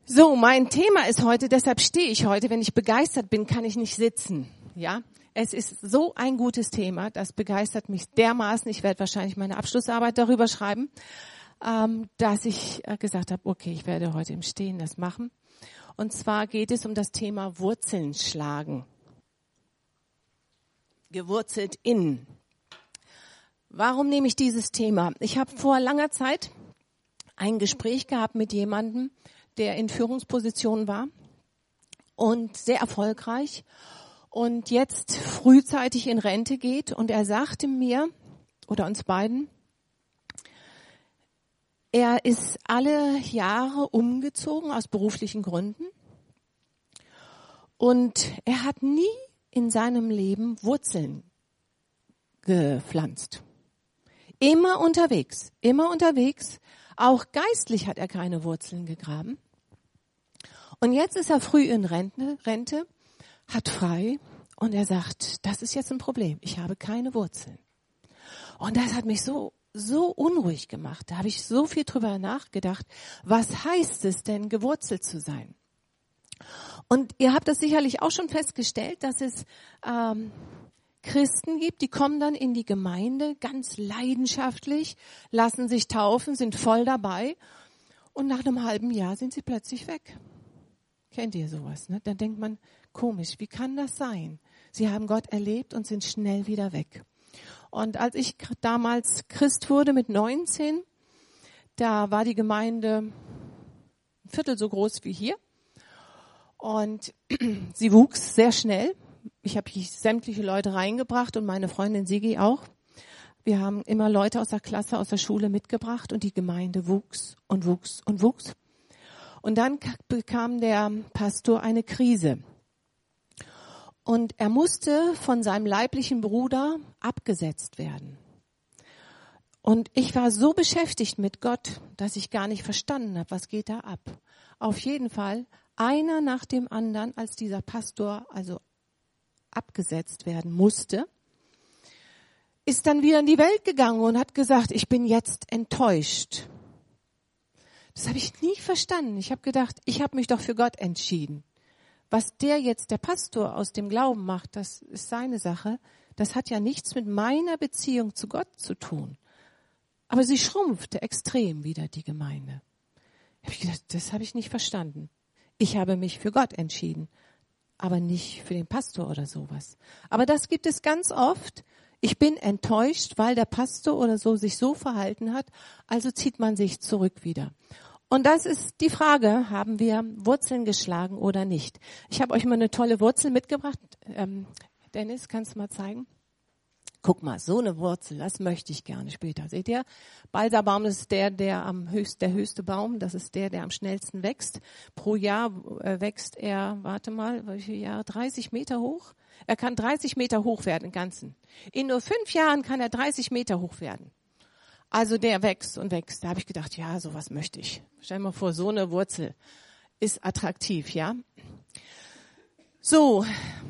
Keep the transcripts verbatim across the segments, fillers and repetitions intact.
So, mein Thema ist heute, deshalb stehe ich heute, wenn ich begeistert bin, kann ich nicht sitzen. Ja, es ist so ein gutes Thema, das begeistert mich dermaßen. Ich werde wahrscheinlich meine Abschlussarbeit darüber schreiben, ähm, dass ich äh, gesagt habe, okay, ich werde heute im Stehen das machen. Und zwar geht es um das Thema Wurzeln schlagen. Gewurzelt in. Warum nehme ich dieses Thema? Ich habe vor langer Zeit ein Gespräch gehabt mit jemandem, der in Führungspositionen war und sehr erfolgreich und jetzt frühzeitig in Rente geht. Und er sagte mir, oder uns beiden, er ist alle Jahre umgezogen aus beruflichen Gründen und er hat nie in seinem Leben Wurzeln gepflanzt. Immer unterwegs, immer unterwegs. Auch geistlich hat er keine Wurzeln gegraben. Und jetzt ist er früh in Rente, Rente, hat frei und er sagt, das ist jetzt ein Problem. Ich habe keine Wurzeln. Und das hat mich so, so unruhig gemacht. Da habe ich so viel drüber nachgedacht. Was heißt es denn, gewurzelt zu sein? Und ihr habt das sicherlich auch schon festgestellt, dass es ähm, Christen gibt, die kommen dann in die Gemeinde ganz leidenschaftlich, lassen sich taufen, sind voll dabei und nach einem halben Jahr sind sie plötzlich weg. Kennt ihr sowas? Ne? Dann denkt man, komisch, wie kann das sein? Sie haben Gott erlebt und sind schnell wieder weg. Und als ich damals Christ wurde mit neunzehn, da war die Gemeinde ein Viertel so groß wie hier und sie wuchs sehr schnell. Ich habe sämtliche Leute reingebracht und meine Freundin Sigi auch. Wir haben immer Leute aus der Klasse, aus der Schule mitgebracht und die Gemeinde wuchs und wuchs und wuchs. Und dann bekam der Pastor eine Krise. Und er musste von seinem leiblichen Bruder abgesetzt werden. Und ich war so beschäftigt mit Gott, dass ich gar nicht verstanden habe, was geht da ab. Auf jeden Fall, einer nach dem anderen, als dieser Pastor also abgesetzt werden musste, ist dann wieder in die Welt gegangen und hat gesagt, ich bin jetzt enttäuscht. Das habe ich nie verstanden. Ich habe gedacht, ich habe mich doch für Gott entschieden. Was der jetzt, der Pastor, aus dem Glauben macht, das ist seine Sache. Das hat ja nichts mit meiner Beziehung zu Gott zu tun. Aber sie schrumpfte extrem wieder, die Gemeinde. Hab ich gedacht, das habe ich nicht verstanden. Ich habe mich für Gott entschieden, aber nicht für den Pastor oder sowas. Aber das gibt es ganz oft. Ich bin enttäuscht, weil der Pastor oder so sich so verhalten hat, also zieht man sich zurück wieder. Und das ist die Frage, haben wir Wurzeln geschlagen oder nicht? Ich habe euch mal eine tolle Wurzel mitgebracht. Ähm, Dennis, kannst du mal zeigen? Guck mal, so eine Wurzel, das möchte ich gerne später. Seht ihr? Balsabaum ist der, der am höchst, der höchste Baum. Das ist der, der am schnellsten wächst. Pro Jahr äh, wächst er, warte mal, wie viele Jahre? dreißig Meter hoch. Er kann dreißig Meter hoch werden im Ganzen. In nur fünf Jahren kann er dreißig Meter hoch werden. Also der wächst und wächst. Da habe ich gedacht, ja, sowas möchte ich. Stell dir mal vor, so eine Wurzel ist attraktiv, ja. So.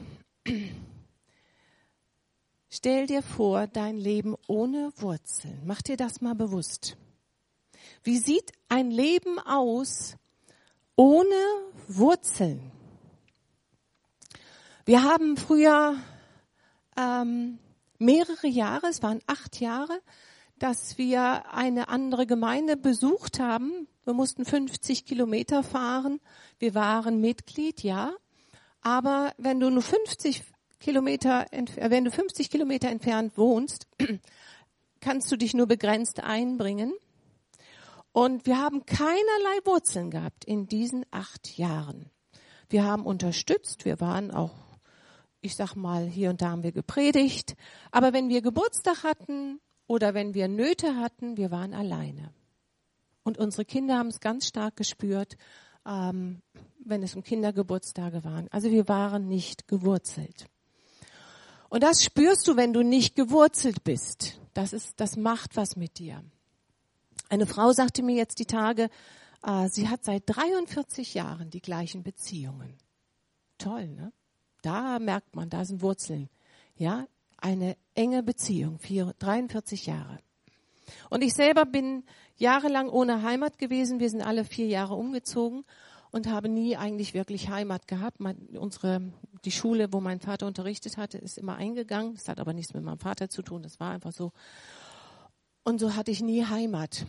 Stell dir vor, dein Leben ohne Wurzeln. Mach dir das mal bewusst. Wie sieht ein Leben aus ohne Wurzeln? Wir haben früher ähm, mehrere Jahre, es waren acht Jahre, dass wir eine andere Gemeinde besucht haben. Wir mussten fünfzig Kilometer fahren. Wir waren Mitglied, ja. Aber wenn du nur fünfzig Kilometer, wenn du fünfzig Kilometer entfernt wohnst, kannst du dich nur begrenzt einbringen. Und wir haben keinerlei Wurzeln gehabt in diesen acht Jahren. Wir haben unterstützt, wir waren auch, ich sag mal, hier und da haben wir gepredigt. Aber wenn wir Geburtstag hatten oder wenn wir Nöte hatten, wir waren alleine. Und unsere Kinder haben es ganz stark gespürt, ähm, wenn es um Kindergeburtstage waren. Also wir waren nicht gewurzelt. Und das spürst du, wenn du nicht gewurzelt bist. Das ist, das macht was mit dir. Eine Frau sagte mir jetzt die Tage, äh, sie hat seit dreiundvierzig Jahren die gleichen Beziehungen. Toll, ne? Da merkt man, da sind Wurzeln. Ja, eine enge Beziehung, vier, dreiundvierzig Jahre. Und ich selber bin jahrelang ohne Heimat gewesen. Wir sind alle vier Jahre umgezogen. und habe nie eigentlich wirklich Heimat gehabt. Mein, unsere, die Schule, wo mein Vater unterrichtet hatte, ist immer eingegangen. Das hat aber nichts mit meinem Vater zu tun, das war einfach so. Und so hatte ich nie Heimat.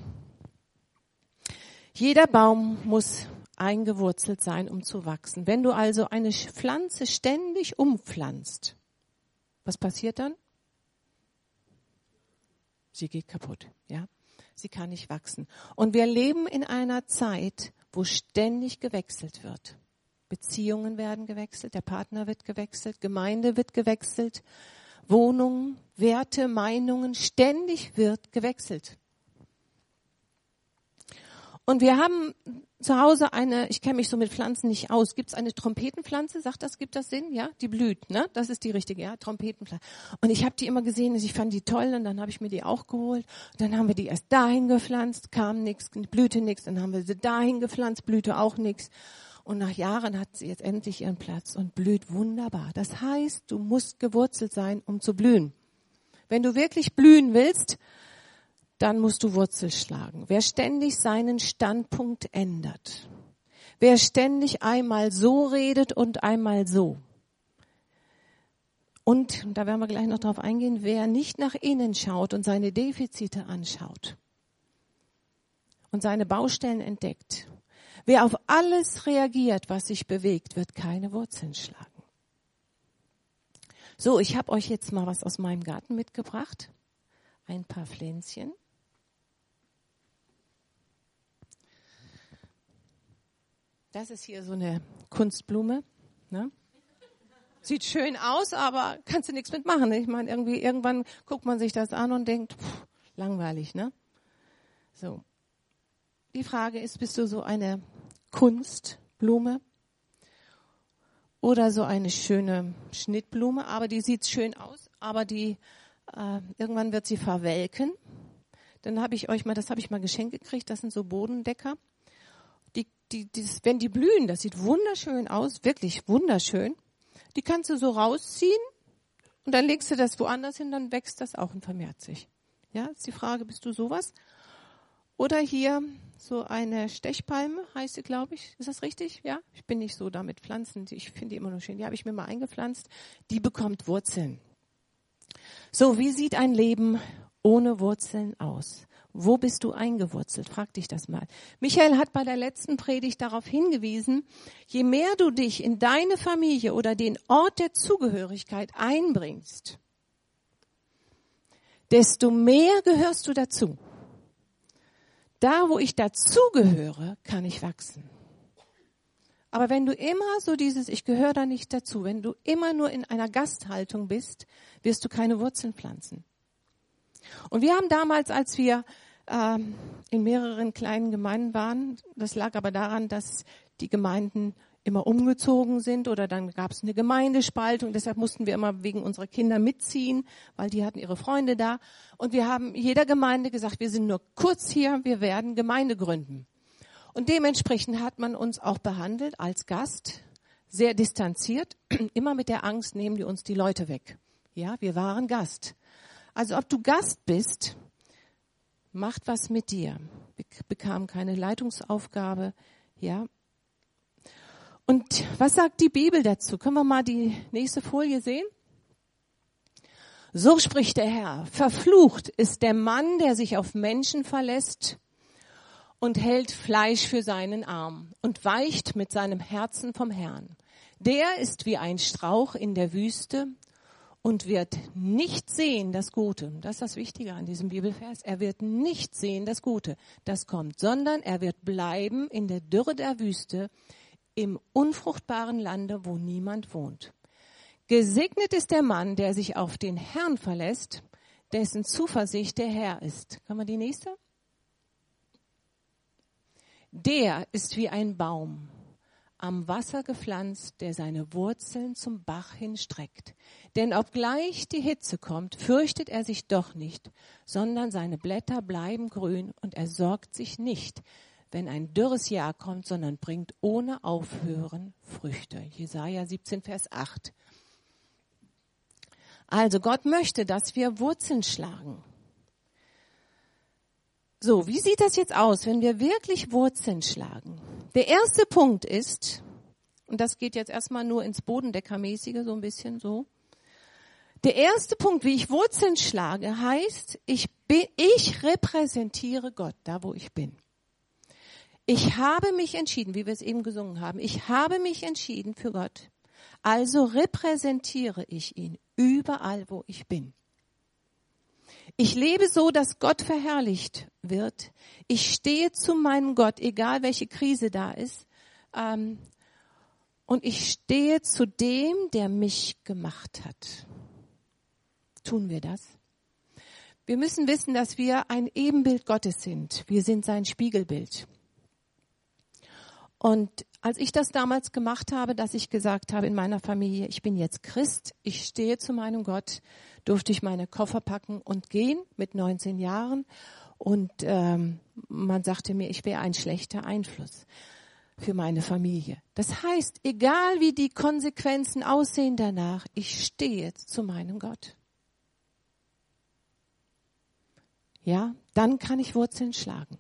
Jeder Baum muss eingewurzelt sein, um zu wachsen. Wenn du also eine Pflanze ständig umpflanzt, was passiert dann? Sie geht kaputt, ja. Sie kann nicht wachsen. Und wir leben in einer Zeit, wo ständig gewechselt wird. Beziehungen werden gewechselt, der Partner wird gewechselt, Gemeinde wird gewechselt, Wohnungen, Werte, Meinungen, ständig wird gewechselt. Und wir haben zu Hause eine, ich kenne mich so mit Pflanzen nicht aus, gibt es eine Trompetenpflanze, sagt das, gibt das Sinn? Ja, die blüht, ne? Das ist die richtige, ja, Trompetenpflanze. Und ich habe die immer gesehen, ich fand die toll und dann habe ich mir die auch geholt. Und dann haben wir die erst dahin gepflanzt, kam nichts, blühte nichts, dann haben wir sie dahin gepflanzt, blühte auch nichts. Und nach Jahren hat sie jetzt endlich ihren Platz und blüht wunderbar. Das heißt, du musst gewurzelt sein, um zu blühen. Wenn du wirklich blühen willst, dann musst du Wurzel schlagen. Wer ständig seinen Standpunkt ändert, wer ständig einmal so redet und einmal so, und da werden wir gleich noch drauf eingehen, wer nicht nach innen schaut und seine Defizite anschaut und seine Baustellen entdeckt, wer auf alles reagiert, was sich bewegt, wird keine Wurzeln schlagen. So, ich habe euch jetzt mal was aus meinem Garten mitgebracht. Ein paar Pflänzchen. Das ist hier so eine Kunstblume. Ne? Sieht schön aus, aber kannst du nichts mitmachen. Ich meine, irgendwie irgendwann guckt man sich das an und denkt, pff, langweilig, ne? So. Die Frage ist, bist du so eine Kunstblume oder so eine schöne Schnittblume, aber die sieht schön aus, aber die äh, irgendwann wird sie verwelken. Dann habe ich euch mal, das habe ich mal geschenkt gekriegt, das sind so Bodendecker. Die, die, dieses, wenn die blühen, das sieht wunderschön aus, wirklich wunderschön. Die kannst du so rausziehen und dann legst du das woanders hin, dann wächst das auch und vermehrt sich. Ja, ist die Frage, bist du sowas? Oder hier so eine Stechpalme, heißt sie, glaube ich. Ist das richtig? Ja, ich bin nicht so da mit Pflanzen. Ich finde die immer nur schön. Die habe ich mir mal eingepflanzt. Die bekommt Wurzeln. So, wie sieht ein Leben ohne Wurzeln aus? Wo bist du eingewurzelt? Frag dich das mal. Michael hat bei der letzten Predigt darauf hingewiesen, je mehr du dich in deine Familie oder den Ort der Zugehörigkeit einbringst, desto mehr gehörst du dazu. Da, wo ich dazugehöre, kann ich wachsen. Aber wenn du immer so dieses, ich gehöre da nicht dazu, wenn du immer nur in einer Gasthaltung bist, wirst du keine Wurzeln pflanzen. Und wir haben damals, als wir ähm, in mehreren kleinen Gemeinden waren, das lag aber daran, dass die Gemeinden immer umgezogen sind oder dann gab es eine Gemeindespaltung, deshalb mussten wir immer wegen unserer Kinder mitziehen, weil die hatten ihre Freunde da. Und wir haben jeder Gemeinde gesagt, wir sind nur kurz hier, wir werden Gemeinde gründen. Und dementsprechend hat man uns auch behandelt als Gast, sehr distanziert, immer mit der Angst, nehmen die uns die Leute weg. Ja, wir waren Gast. Also ob du Gast bist, macht was mit dir. Wir bekamen keine Leitungsaufgabe, ja. Und was sagt die Bibel dazu? Können wir mal die nächste Folie sehen? So spricht der Herr: Verflucht ist der Mann, der sich auf Menschen verlässt und hält Fleisch für seinen Arm und weicht mit seinem Herzen vom Herrn. Der ist wie ein Strauch in der Wüste und wird nicht sehen das Gute. Das ist das Wichtige an diesem Bibelvers. Er wird nicht sehen das Gute, das kommt, sondern er wird bleiben in der Dürre der Wüste, im unfruchtbaren Lande, wo niemand wohnt. Gesegnet ist der Mann, der sich auf den Herrn verlässt, dessen Zuversicht der Herr ist. Kann man die nächste? Der ist wie ein Baum, am Wasser gepflanzt, der seine Wurzeln zum Bach hinstreckt. Denn obgleich die Hitze kommt, fürchtet er sich doch nicht, sondern seine Blätter bleiben grün und er sorgt sich nicht, wenn ein dürres Jahr kommt, sondern bringt ohne Aufhören Früchte. Jesaja siebzehn, Vers acht. Also Gott möchte, dass wir Wurzeln schlagen. So, wie sieht das jetzt aus, wenn wir wirklich Wurzeln schlagen? der erste Punkt ist, und das geht jetzt erstmal nur ins Bodendeckermäßige, so ein bisschen so. Der erste Punkt, wie ich Wurzeln schlage, heißt, ich bin, ich repräsentiere Gott, da wo ich bin. Ich habe mich entschieden, wie wir es eben gesungen haben, ich habe mich entschieden für Gott. Also repräsentiere ich ihn überall, wo ich bin. Ich lebe so, dass Gott verherrlicht wird. Ich stehe zu meinem Gott, egal welche Krise da ist. Ähm, und ich stehe zu dem, der mich gemacht hat. Tun wir das? Wir müssen wissen, dass wir ein Ebenbild Gottes sind. Wir sind sein Spiegelbild. Und als ich das damals gemacht habe, dass ich gesagt habe in meiner Familie, ich bin jetzt Christ, ich stehe zu meinem Gott, durfte ich meine Koffer packen und gehen mit neunzehn Jahren. Und ähm, man sagte mir, ich wäre ein schlechter Einfluss für meine Familie. Das heißt, egal wie die Konsequenzen aussehen danach, ich stehe jetzt zu meinem Gott. Ja, dann kann ich Wurzeln schlagen.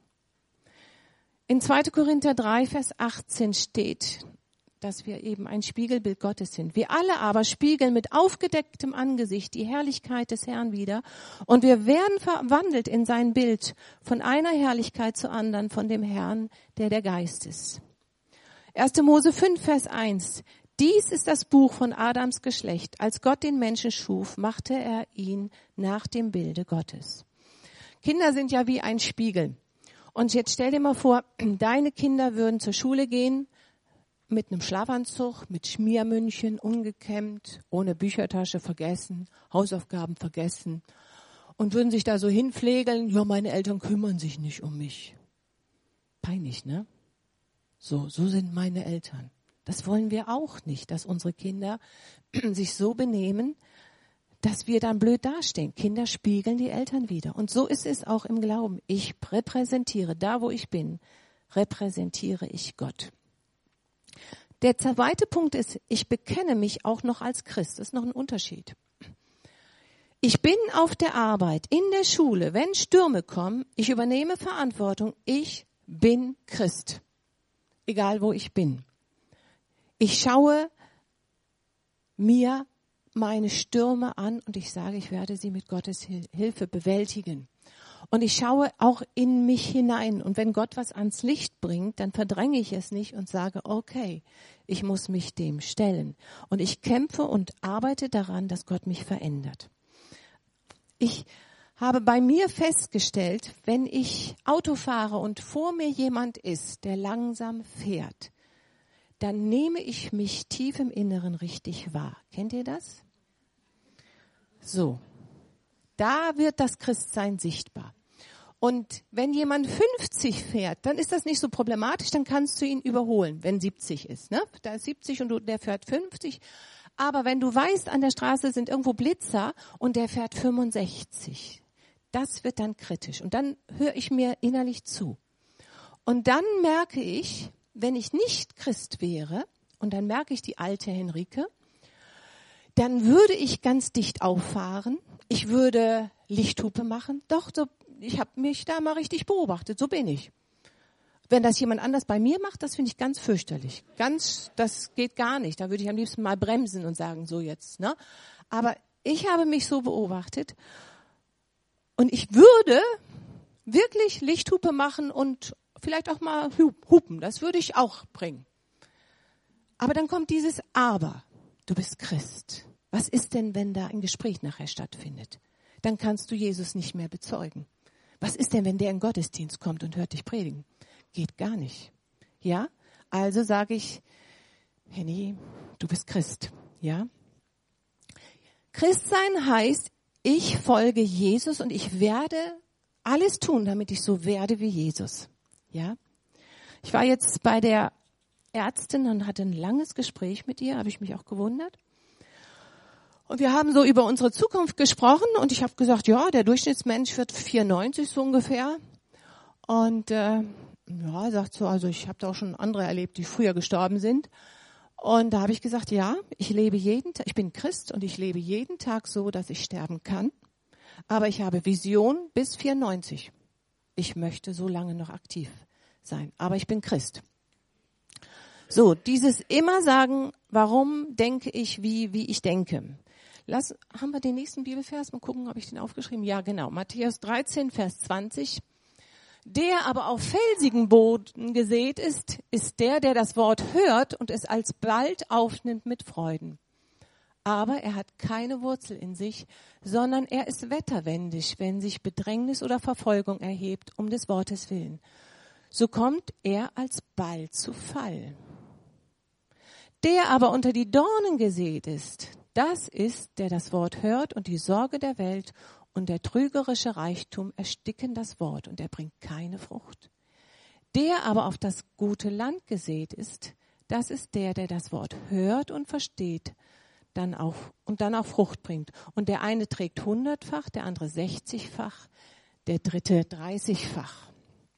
In zweiter Korinther drei, Vers achtzehn steht, dass wir eben ein Spiegelbild Gottes sind. Wir alle aber spiegeln mit aufgedecktem Angesicht die Herrlichkeit des Herrn wider und wir werden verwandelt in sein Bild von einer Herrlichkeit zur anderen von dem Herrn, der der Geist ist. erster Mose fünf, Vers eins. Dies ist das Buch von Adams Geschlecht. Als Gott den Menschen schuf, machte er ihn nach dem Bilde Gottes. Kinder sind ja wie ein Spiegel. Und jetzt stell dir mal vor, deine Kinder würden zur Schule gehen mit einem Schlafanzug, mit Schmiermündchen, ungekämmt, ohne Büchertasche vergessen, Hausaufgaben vergessen und würden sich da so hinpflegeln, ja, meine Eltern kümmern sich nicht um mich. Peinlich, ne? So, so sind meine Eltern. Das wollen wir auch nicht, dass unsere Kinder sich so benehmen, dass wir dann blöd dastehen. Kinder spiegeln die Eltern wider. Und so ist es auch im Glauben. Ich repräsentiere, da wo ich bin, repräsentiere ich Gott. Der zweite Punkt ist, ich bekenne mich auch noch als Christ. Das ist noch ein Unterschied. Ich bin auf der Arbeit, in der Schule, wenn Stürme kommen, ich übernehme Verantwortung, ich bin Christ. Egal wo ich bin. Ich schaue mir meine Stürme an und ich sage, ich werde sie mit Gottes Hilfe bewältigen. Und ich schaue auch in mich hinein. Und wenn Gott was ans Licht bringt, dann verdränge ich es nicht und sage, okay, ich muss mich dem stellen. Und ich kämpfe und arbeite daran, dass Gott mich verändert. Ich habe bei mir festgestellt, wenn ich Auto fahre und vor mir jemand ist, der langsam fährt, dann nehme ich mich tief im Inneren richtig wahr. Kennt ihr das? So, da wird das Christsein sichtbar. Und wenn jemand fünfzig fährt, dann ist das nicht so problematisch, dann kannst du ihn überholen, wenn siebzig ist. Ne? Da ist siebzig und du, der fährt fünfzig. Aber wenn du weißt, an der Straße sind irgendwo Blitzer und der fährt fünfundsechzig, das wird dann kritisch. Und dann höre ich mir innerlich zu. Und dann merke ich, wenn ich nicht Christ wäre, und dann merke ich die alte Henrike, dann würde ich ganz dicht auffahren. Ich würde Lichthupe machen. Doch, so, ich habe mich da mal richtig beobachtet. So bin ich. Wenn das jemand anders bei mir macht, das finde ich ganz fürchterlich. Ganz, das geht gar nicht. Da würde ich am liebsten mal bremsen und sagen, so jetzt. Ne? Aber ich habe mich so beobachtet und ich würde wirklich Lichthupe machen und vielleicht auch mal hupen. Das würde ich auch bringen. Aber dann kommt dieses Aber. Du bist Christ. Was ist denn, wenn da ein Gespräch nachher stattfindet? Dann kannst du Jesus nicht mehr bezeugen. Was ist denn, wenn der in den Gottesdienst kommt und hört dich predigen? Geht gar nicht. Ja? Also sage ich, Henny, du bist Christ. Ja? Christsein heißt, ich folge Jesus und ich werde alles tun, damit ich so werde wie Jesus. Ja? Ich war jetzt bei der Ärztin und hatte ein langes Gespräch mit ihr, habe ich mich auch gewundert. Und wir haben so über unsere Zukunft gesprochen und ich habe gesagt, ja, der Durchschnittsmensch wird vierundneunzig so ungefähr. Und äh, ja, sagt so, also ich habe da auch schon andere erlebt, die früher gestorben sind. Und da habe ich gesagt, ja, ich lebe jeden Tag, ich bin Christ und ich lebe jeden Tag so, dass ich sterben kann. Aber ich habe Vision bis vierundneunzig. Ich möchte so lange noch aktiv sein, aber ich bin Christ. So, dieses immer sagen, warum denke ich, wie, wie ich denke. Lass, haben wir den nächsten Bibelvers? Mal gucken, habe ich den aufgeschrieben? Ja, genau. Matthäus dreizehn, Vers zwanzig. Der aber auf felsigen Boden gesät ist, ist der, der das Wort hört und es alsbald aufnimmt mit Freuden. Aber er hat keine Wurzel in sich, sondern er ist wetterwendig, wenn sich Bedrängnis oder Verfolgung erhebt, um des Wortes willen. So kommt er alsbald zu Fall. Der aber unter die Dornen gesät ist, das ist, der das Wort hört und die Sorge der Welt und der trügerische Reichtum ersticken das Wort und er bringt keine Frucht. Der aber auf das gute Land gesät ist, das ist der, der das Wort hört und versteht, dann auch, und dann auch Frucht bringt. Und der eine trägt hundertfach, der andere sechzigfach, der dritte dreißigfach.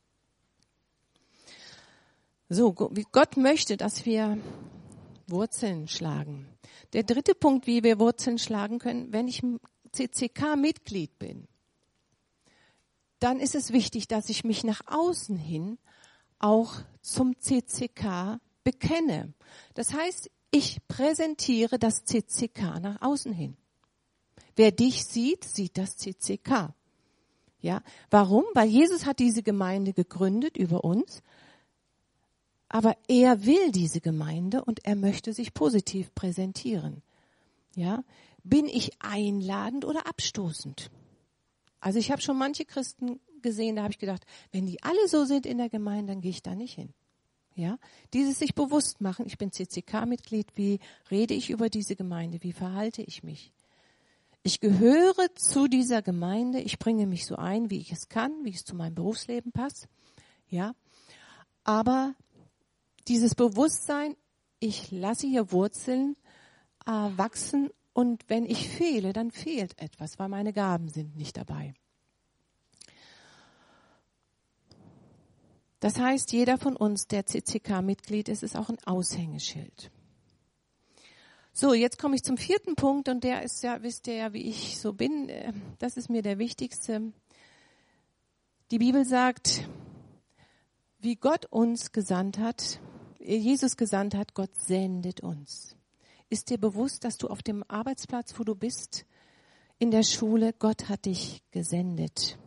So, wie Gott möchte, dass wir Wurzeln schlagen. Der dritte Punkt, wie wir Wurzeln schlagen können, wenn ich C C K-Mitglied bin, dann ist es wichtig, dass ich mich nach außen hin auch zum C C K bekenne. Das heißt, ich präsentiere das C C K nach außen hin. Wer dich sieht, sieht das C C K. Ja, warum? Weil Jesus hat diese Gemeinde gegründet über uns, aber er will diese Gemeinde und er möchte sich positiv präsentieren. Ja, bin ich einladend oder abstoßend? Also ich habe schon manche Christen gesehen, da habe ich gedacht, wenn die alle so sind in der Gemeinde, dann gehe ich da nicht hin. Ja, dieses sich bewusst machen, ich bin C C K-Mitglied, wie rede ich über diese Gemeinde, wie verhalte ich mich? Ich gehöre zu dieser Gemeinde, ich bringe mich so ein, wie ich es kann, wie es zu meinem Berufsleben passt. Ja, aber dieses Bewusstsein, ich lasse hier Wurzeln äh, wachsen und wenn ich fehle, dann fehlt etwas, weil meine Gaben sind nicht dabei. Das heißt, jeder von uns, der C C K-Mitglied ist, ist auch ein Aushängeschild. So, jetzt komme ich zum vierten Punkt und der ist ja, wisst ihr ja, wie ich so bin, das ist mir der wichtigste. Die Bibel sagt, wie Gott uns gesandt hat, Jesus gesandt hat, Gott sendet uns. Ist dir bewusst, dass du auf dem Arbeitsplatz, wo du bist, in der Schule, Gott hat dich gesendet.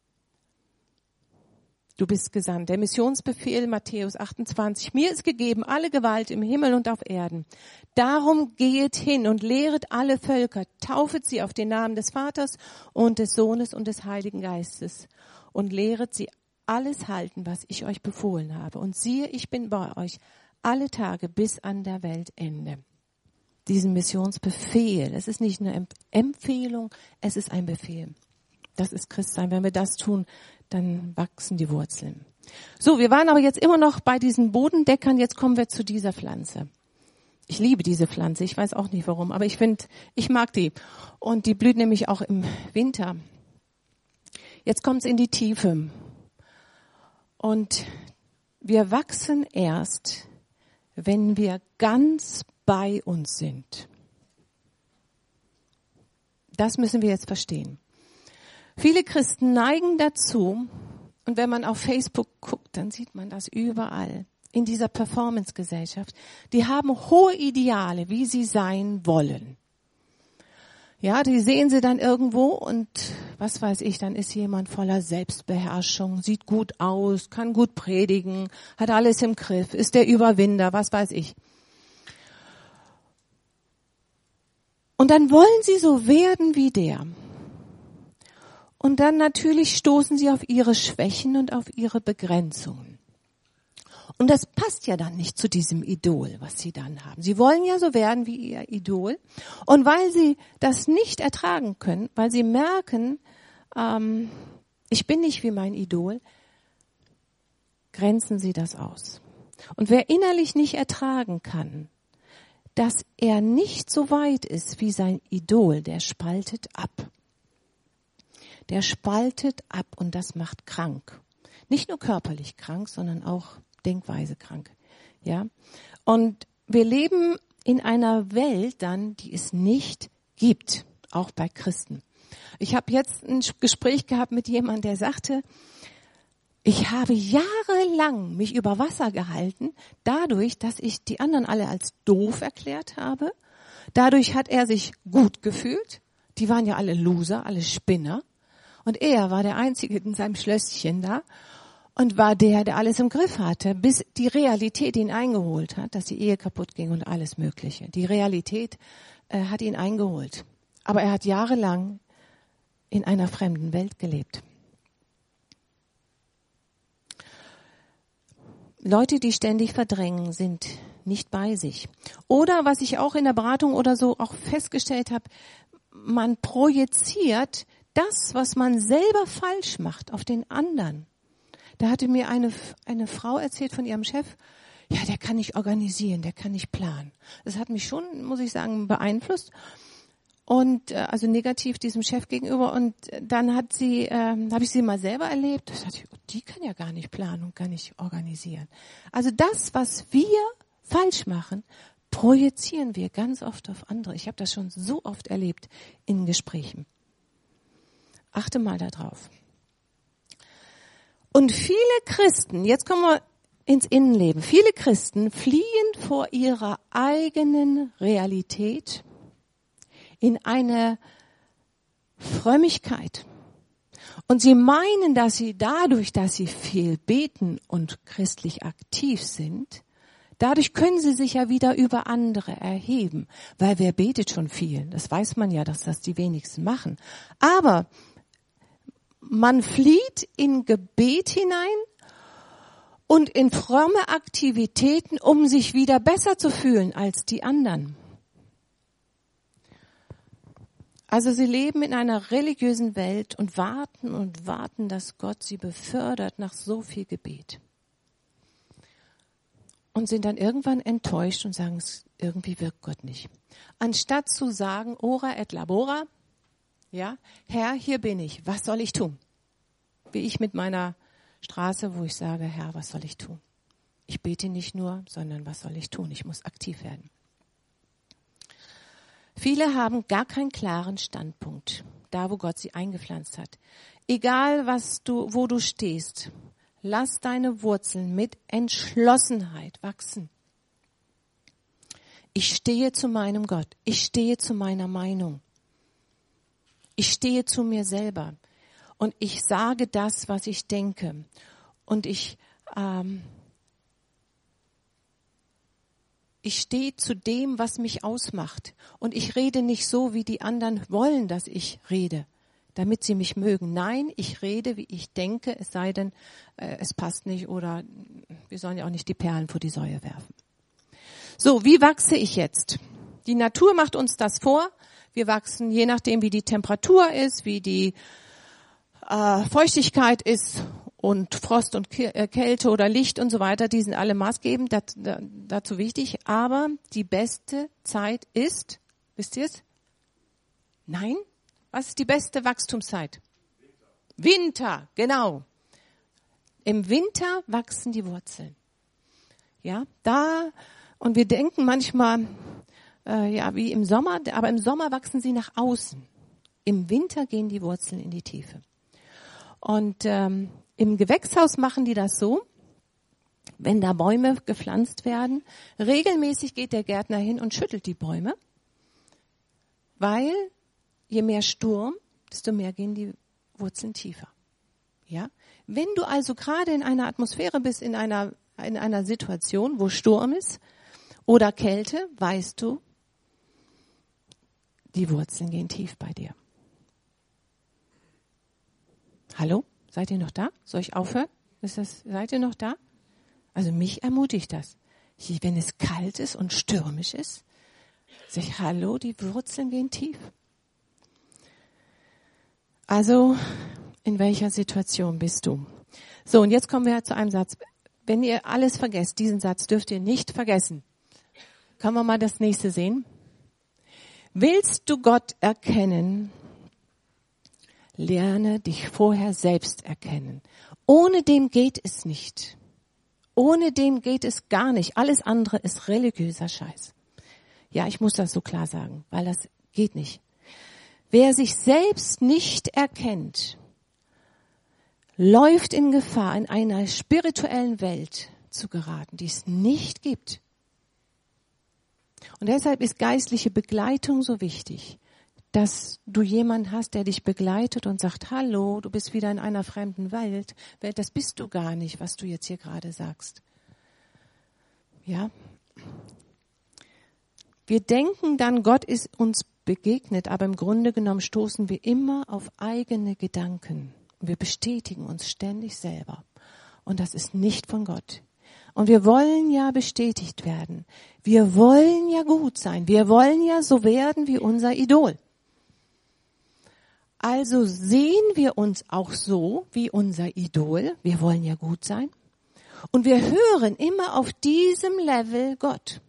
Du bist gesandt. Der Missionsbefehl, Matthäus achtundzwanzig. Mir ist gegeben alle Gewalt im Himmel und auf Erden. Darum gehet hin und lehret alle Völker, taufet sie auf den Namen des Vaters und des Sohnes und des Heiligen Geistes und lehret sie alles halten, was ich euch befohlen habe. Und siehe, ich bin bei euch alle Tage bis an der Weltende. Diesen Missionsbefehl, es ist nicht eine Empfehlung, es ist ein Befehl. Das ist Christsein. Wenn wir das tun, dann wachsen die Wurzeln. So, wir waren aber jetzt immer noch bei diesen Bodendeckern. Jetzt kommen wir zu dieser Pflanze. Ich liebe diese Pflanze. Ich weiß auch nicht warum, aber ich finde, ich mag die. Und die blüht nämlich auch im Winter. Jetzt kommt es in die Tiefe. Und wir wachsen erst, wenn wir ganz bei uns sind. Das müssen wir jetzt verstehen. Viele Christen neigen dazu, und wenn man auf Facebook guckt, dann sieht man das überall, in dieser Performance-Gesellschaft. Die haben hohe Ideale, wie sie sein wollen. Ja, die sehen sie dann irgendwo und was weiß ich, dann ist jemand voller Selbstbeherrschung, sieht gut aus, kann gut predigen, hat alles im Griff, ist der Überwinder, was weiß ich. Und dann wollen sie so werden wie der. Und dann natürlich stoßen sie auf ihre Schwächen und auf ihre Begrenzungen. Und das passt ja dann nicht zu diesem Idol, was sie dann haben. Sie wollen ja so werden wie ihr Idol. Und weil sie das nicht ertragen können, weil sie merken, ähm, ich bin nicht wie mein Idol, grenzen sie das aus. Und wer innerlich nicht ertragen kann, dass er nicht so weit ist wie sein Idol, der spaltet ab. Der spaltet ab und das macht krank. Nicht nur körperlich krank, sondern auch Denkweise krank. Ja? Und wir leben in einer Welt dann, die es nicht gibt, auch bei Christen. Ich habe jetzt ein Gespräch gehabt mit jemandem, der sagte, Ich habe jahrelang mich über Wasser gehalten, dadurch, dass ich die anderen alle als doof erklärt habe. Dadurch hat er sich gut gefühlt. Die waren ja alle Loser, alle Spinner. Und er war der Einzige in seinem Schlösschen da und war der, der alles im Griff hatte, bis die Realität ihn eingeholt hat, dass die Ehe kaputt ging und alles Mögliche. Die Realität äh, hat ihn eingeholt. Aber er hat jahrelang in einer fremden Welt gelebt. Leute, die ständig verdrängen, sind nicht bei sich. Oder was ich auch in der Beratung oder so auch festgestellt habe, man projiziert das, was man selber falsch macht, auf den anderen. Da hatte mir eine, eine Frau erzählt von ihrem Chef, ja, der kann nicht organisieren, der kann nicht planen. Das hat mich schon, muss ich sagen, beeinflusst. Und äh, also negativ diesem Chef gegenüber. Und dann hat sie, ähm, habe ich sie mal selber erlebt. Da dachte ich, oh, die kann ja gar nicht planen und gar nicht organisieren. Also das, was wir falsch machen, projizieren wir ganz oft auf andere. Ich habe das schon so oft erlebt in Gesprächen. Achte mal da drauf. Und viele Christen, jetzt kommen wir ins Innenleben, viele Christen fliehen vor ihrer eigenen Realität in eine Frömmigkeit. Und sie meinen, dass sie dadurch, dass sie viel beten und christlich aktiv sind, dadurch können sie sich ja wieder über andere erheben. Weil wer betet schon viel? Das weiß man ja, dass das die wenigsten machen. Aber man flieht in Gebet hinein und in fromme Aktivitäten, um sich wieder besser zu fühlen als die anderen. Also sie leben in einer religiösen Welt und warten und warten, dass Gott sie befördert nach so viel Gebet. Und sind dann irgendwann enttäuscht und sagen, irgendwie wirkt Gott nicht. Anstatt zu sagen, ora et labora, ja, Herr, hier bin ich, was soll ich tun? Wie ich mit meiner Straße, wo ich sage, Herr, was soll ich tun? Ich bete nicht nur, sondern was soll ich tun? Ich muss aktiv werden. Viele haben gar keinen klaren Standpunkt, da wo Gott sie eingepflanzt hat. Egal was du, wo du stehst, lass deine Wurzeln mit Entschlossenheit wachsen. Ich stehe zu meinem Gott. Ich stehe zu meiner Meinung. Ich stehe zu mir selber. Und ich sage das, was ich denke. Und ich, ähm, ich stehe zu dem, was mich ausmacht. Und ich rede nicht so, wie die anderen wollen, dass ich rede, damit sie mich mögen. Nein, ich rede, wie ich denke, es sei denn, äh, es passt nicht oder wir sollen ja auch nicht die Perlen vor die Säue werfen. So, wie wachse ich jetzt? Die Natur macht uns das vor. Wir wachsen, je nachdem, wie die Temperatur ist, wie die äh, Feuchtigkeit ist und Frost und Kälte oder Licht und so weiter, die sind alle maßgebend, dat, dat, dazu wichtig. Aber die beste Zeit ist, wisst ihr es? Nein? Was ist die beste Wachstumszeit? Winter. Winter, genau. Im Winter wachsen die Wurzeln. Ja, da, und wir denken manchmal, äh, ja, wie im Sommer, aber im Sommer wachsen sie nach außen. Im Winter gehen die Wurzeln in die Tiefe. Und ähm, im Gewächshaus machen die das so, wenn da Bäume gepflanzt werden, regelmäßig geht der Gärtner hin und schüttelt die Bäume, weil je mehr Sturm, desto mehr gehen die Wurzeln tiefer. Ja? Wenn du also gerade in einer Atmosphäre bist, in einer, in einer Situation, wo Sturm ist oder Kälte, weißt du, die Wurzeln gehen tief bei dir. Hallo? Seid ihr noch da? Soll ich aufhören? Ist das, seid ihr noch da? Also mich ermutigt das. Ich, wenn es kalt ist und stürmisch ist, sage ich, hallo, die Wurzeln gehen tief. Also, in welcher Situation bist du? So, und jetzt kommen wir zu einem Satz. Wenn ihr alles vergesst, diesen Satz dürft ihr nicht vergessen. Können wir mal das nächste sehen? Willst du Gott erkennen? Lerne dich vorher selbst erkennen. Ohne dem geht es nicht. Ohne dem geht es gar nicht. Alles andere ist religiöser Scheiß. Ja, ich muss das so klar sagen, weil das geht nicht. Wer sich selbst nicht erkennt, läuft in Gefahr, in einer spirituellen Welt zu geraten, die es nicht gibt. Und deshalb ist geistliche Begleitung so wichtig, dass du jemanden hast, der dich begleitet und sagt, hallo, du bist wieder in einer fremden Welt, das bist du gar nicht, was du jetzt hier gerade sagst. Ja? Wir denken dann, Gott ist uns begegnet, aber im Grunde genommen stoßen wir immer auf eigene Gedanken. Wir bestätigen uns ständig selber. Und das ist nicht von Gott. Und wir wollen ja bestätigt werden. Wir wollen ja gut sein. Wir wollen ja so werden wie unser Idol. Also sehen wir uns auch so wie unser Idol. Wir wollen ja gut sein. Und wir hören immer auf diesem Level Gott.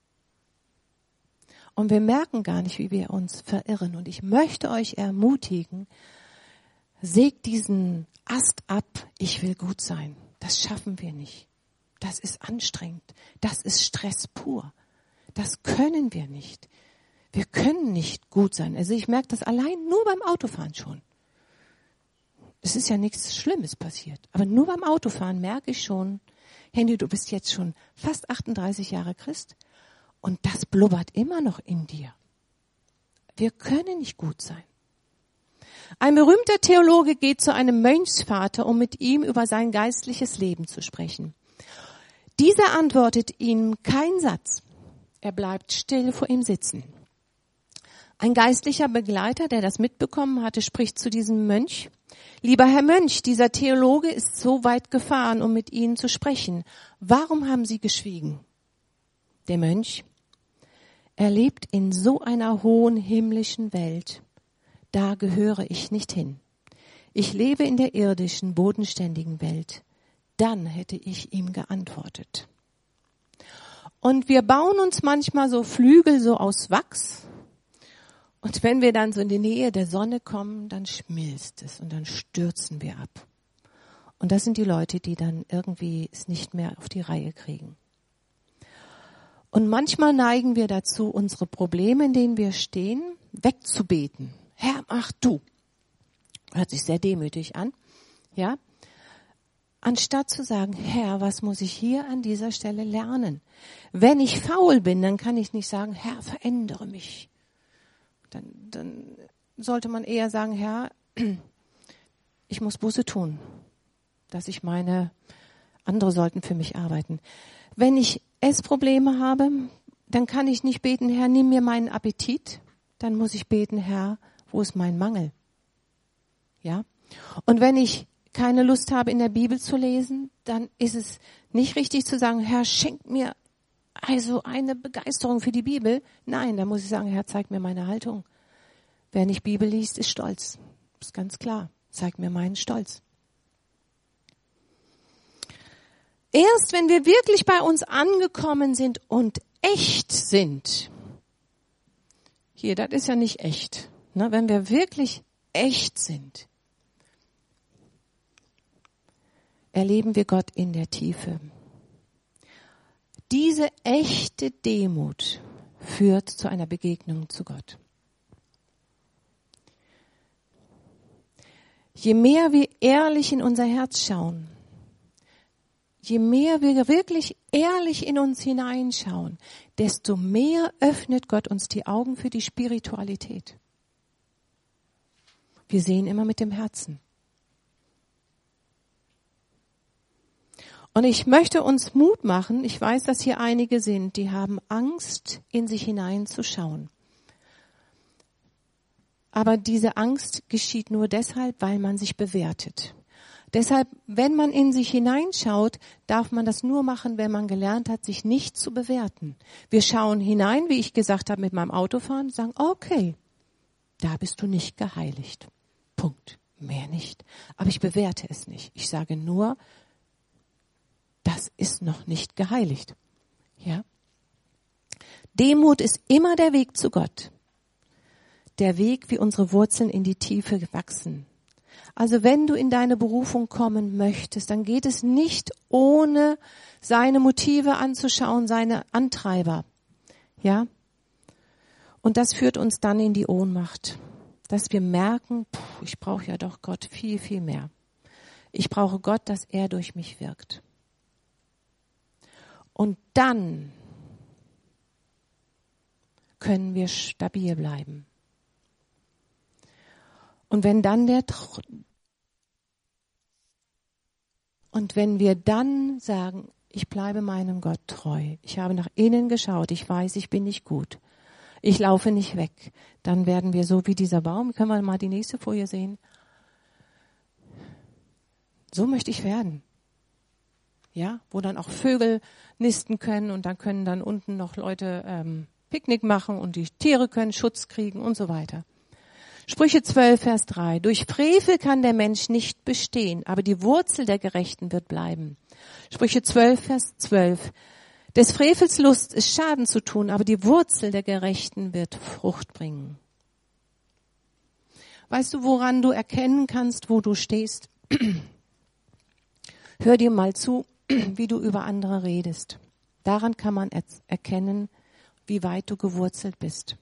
Und wir merken gar nicht, wie wir uns verirren. Und ich möchte euch ermutigen, sägt diesen Ast ab, ich will gut sein. Das schaffen wir nicht. Das ist anstrengend. Das ist Stress pur. Das können wir nicht. Wir können nicht gut sein. Also ich merke das allein nur beim Autofahren schon. Es ist ja nichts Schlimmes passiert. Aber nur beim Autofahren merke ich schon, Henny, du bist jetzt schon fast achtunddreißig Jahre Christ und das blubbert immer noch in dir. Wir können nicht gut sein. Ein berühmter Theologe geht zu einem Mönchsvater, um mit ihm über sein geistliches Leben zu sprechen. Dieser antwortet ihm keinen Satz. Er bleibt still vor ihm sitzen. Ein geistlicher Begleiter, der das mitbekommen hatte, spricht zu diesem Mönch: Lieber Herr Mönch, dieser Theologe ist so weit gefahren, um mit Ihnen zu sprechen. Warum haben Sie geschwiegen? Der Mönch: Er lebt in so einer hohen himmlischen Welt. Da gehöre ich nicht hin. Ich lebe in der irdischen, bodenständigen Welt. Dann hätte ich ihm geantwortet. Und wir bauen uns manchmal so Flügel so aus Wachs. Und wenn wir dann so in die Nähe der Sonne kommen, dann schmilzt es und dann stürzen wir ab. Und das sind die Leute, die dann irgendwie es nicht mehr auf die Reihe kriegen. Und manchmal neigen wir dazu, unsere Probleme, in denen wir stehen, wegzubeten. Herr, mach du. Hört sich sehr demütig an, ja? Anstatt zu sagen, Herr, was muss ich hier an dieser Stelle lernen? Wenn ich faul bin, dann kann ich nicht sagen, Herr, verändere mich. Dann, dann sollte man eher sagen, Herr, ich muss Buße tun, dass ich meine, andere sollten für mich arbeiten. Wenn ich Essprobleme habe, dann kann ich nicht beten, Herr, nimm mir meinen Appetit. Dann muss ich beten, Herr, wo ist mein Mangel? Ja? Und wenn ich keine Lust habe, in der Bibel zu lesen, dann ist es nicht richtig zu sagen, Herr, schenk mir also eine Begeisterung für die Bibel. Nein, da muss ich sagen, Herr, zeig mir meine Haltung. Wer nicht Bibel liest, ist stolz. Das ist ganz klar. Zeig mir meinen Stolz. Erst wenn wir wirklich bei uns angekommen sind und echt sind, hier, das ist ja nicht echt, ne? Wenn wir wirklich echt sind, erleben wir Gott in der Tiefe. Diese echte Demut führt zu einer Begegnung zu Gott. Je mehr wir ehrlich in unser Herz schauen, je mehr wir wirklich ehrlich in uns hineinschauen, desto mehr öffnet Gott uns die Augen für die Spiritualität. Wir sehen immer mit dem Herzen. Und ich möchte uns Mut machen, ich weiß, dass hier einige sind, die haben Angst, in sich hineinzuschauen. Aber diese Angst geschieht nur deshalb, weil man sich bewertet. Deshalb, wenn man in sich hineinschaut, darf man das nur machen, wenn man gelernt hat, sich nicht zu bewerten. Wir schauen hinein, wie ich gesagt habe, mit meinem Autofahren und sagen, okay, da bist du nicht geheiligt. Punkt. Mehr nicht. Aber ich bewerte es nicht. Ich sage nur, das ist noch nicht geheiligt. Ja? Demut ist immer der Weg zu Gott. Der Weg, wie unsere Wurzeln in die Tiefe wachsen. Also wenn du in deine Berufung kommen möchtest, dann geht es nicht ohne seine Motive anzuschauen, seine Antreiber. Ja? Und das führt uns dann in die Ohnmacht, dass wir merken, puh, ich brauche ja doch Gott viel, viel mehr. Ich brauche Gott, dass er durch mich wirkt. Und dann können wir stabil bleiben. Und wenn dann der Tr- und wenn wir dann sagen, ich bleibe meinem Gott treu, ich habe nach innen geschaut, ich weiß, ich bin nicht gut, ich laufe nicht weg, dann werden wir so wie dieser Baum. Können wir mal die nächste Folie sehen? So möchte ich werden. Ja, wo dann auch Vögel nisten können und dann können dann unten noch Leute ähm, Picknick machen und die Tiere können Schutz kriegen und so weiter. Sprüche zwölf, Vers drei. Durch Frevel kann der Mensch nicht bestehen, aber die Wurzel der Gerechten wird bleiben. Sprüche zwölf, Vers zwölf. Des Frevels Lust ist Schaden zu tun, aber die Wurzel der Gerechten wird Frucht bringen. Weißt du, woran du erkennen kannst, wo du stehst? Hör dir mal zu, wie du über andere redest. Daran kann man er- erkennen, wie weit du gewurzelt bist.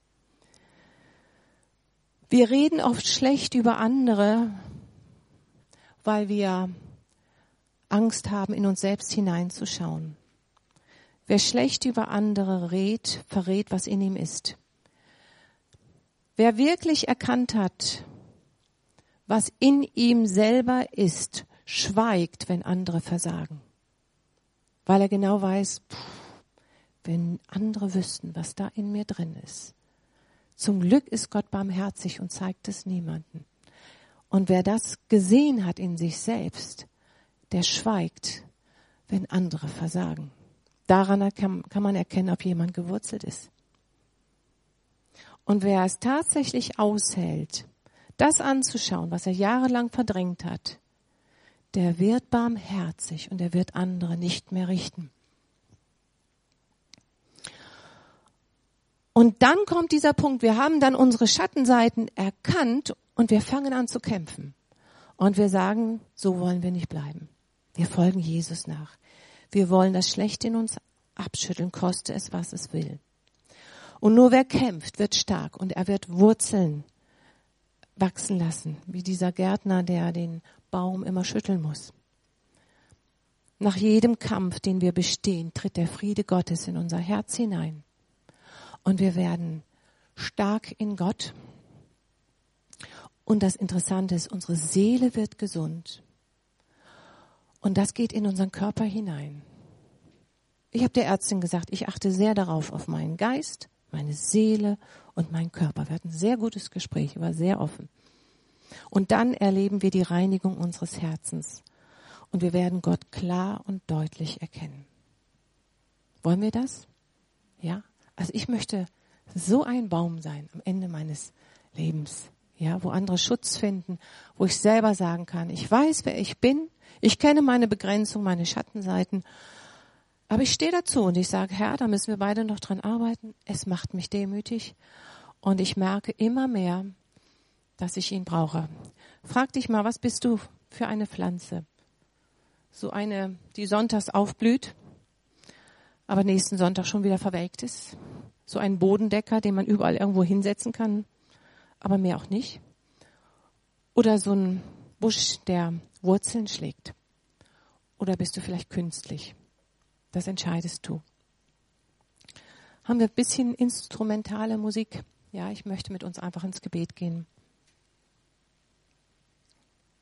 Wir reden oft schlecht über andere, weil wir Angst haben, in uns selbst hineinzuschauen. Wer schlecht über andere redet, verrät, was in ihm ist. Wer wirklich erkannt hat, was in ihm selber ist, schweigt, wenn andere versagen. Weil er genau weiß, pff, wenn andere wüssten, was da in mir drin ist. Zum Glück ist Gott barmherzig und zeigt es niemandem. Und wer das gesehen hat in sich selbst, der schweigt, wenn andere versagen. Daran kann, kann man erkennen, ob jemand gewurzelt ist. Und wer es tatsächlich aushält, das anzuschauen, was er jahrelang verdrängt hat, der wird barmherzig und er wird andere nicht mehr richten. Und dann kommt dieser Punkt, wir haben dann unsere Schattenseiten erkannt und wir fangen an zu kämpfen. Und wir sagen, so wollen wir nicht bleiben. Wir folgen Jesus nach. Wir wollen das Schlechte in uns abschütteln, koste es, was es will. Und nur wer kämpft, wird stark und er wird Wurzeln wachsen lassen, wie dieser Gärtner, der den Baum immer schütteln muss. Nach jedem Kampf, den wir bestehen, tritt der Friede Gottes in unser Herz hinein. Und wir werden stark in Gott. Und das Interessante ist, unsere Seele wird gesund. Und das geht in unseren Körper hinein. Ich habe der Ärztin gesagt, ich achte sehr darauf, auf meinen Geist, meine Seele und meinen Körper. Wir hatten ein sehr gutes Gespräch, war sehr offen. Und dann erleben wir die Reinigung unseres Herzens. Und wir werden Gott klar und deutlich erkennen. Wollen wir das? Ja? Also ich möchte so ein Baum sein am Ende meines Lebens. Ja, wo andere Schutz finden, wo ich selber sagen kann, ich weiß, wer ich bin. Ich kenne meine Begrenzung, meine Schattenseiten. Aber ich stehe dazu und ich sage, Herr, da müssen wir beide noch dran arbeiten. Es macht mich demütig. Und ich merke immer mehr, dass ich ihn brauche. Frag dich mal, was bist du für eine Pflanze? So eine, die sonntags aufblüht, aber nächsten Sonntag schon wieder verwelkt ist. So ein Bodendecker, den man überall irgendwo hinsetzen kann, aber mehr auch nicht. Oder so ein Busch, der Wurzeln schlägt. Oder bist du vielleicht künstlich? Das entscheidest du. Haben wir ein bisschen instrumentale Musik? Ja, ich möchte mit uns einfach ins Gebet gehen.